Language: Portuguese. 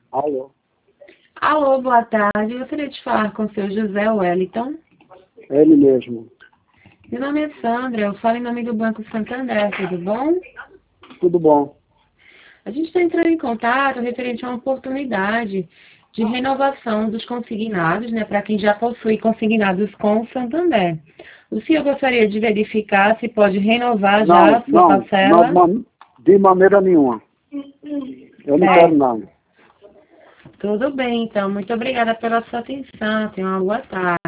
Alô, Alô, boa tarde. Eu gostaria de falar com o seu José Wellington. é ele mesmo. Meu nome é Sandra, eu falo em nome do Banco Santander, tudo bom? Tudo bom? A gente está entrando em contato referente a uma oportunidade de renovação dos consignados, né, para quem já possui consignados com o Santander. O senhor gostaria de verificar se pode renovar já Não, a sua não, parcela? de maneira nenhuma. Eu não quero Certo. não. Tudo bem, então. Muito obrigada pela sua atenção. Tenha uma boa tarde.